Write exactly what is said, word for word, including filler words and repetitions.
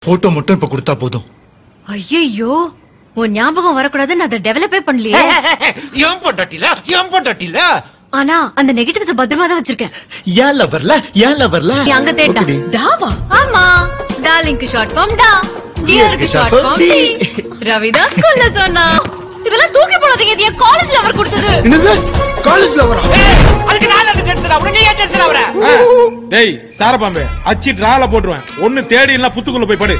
Photo மட்டும் இப்ப கொடுத்தா போதும். ஐயோ, உன் ஞாபகம் வரக்கூடாது. நான் அதை டெவலப்பே பண்ணலையே. ஏன் பொண்டாட்டில ஏன் பொண்டாட்டில ஆனா அந்த நெகட்டிவ்ஸ் பத்திரமா தான் வச்சிருக்கேன். ஏன் லவர்ல ஏன் லவர்ல அங்க தேட்டா டாவா? ஆமா, டார்லிங்க்கு ஷார்ட் ஃபார்ம் டா, டியருக்கு ஷார்ட் ஃபார்ம் டி. ரவிதாஸ் கொல்ல சொன்னா இதெல்லாம் தூக்கி போடாதீங்க. இது என் காலேஜ் லவர் கொடுத்தது. என்னது காலேஜ் லவரா? அதுக்கு நான் டென்ஷன் ஆவற, நீ ஏன் டென்ஷன் ஆவற? டேய் சாரபாம்பே, அச்சி டிரால போட்டுருவேன். ஒண்ணு தேடி இல்ல புத்துக்குள்ள போய் படு.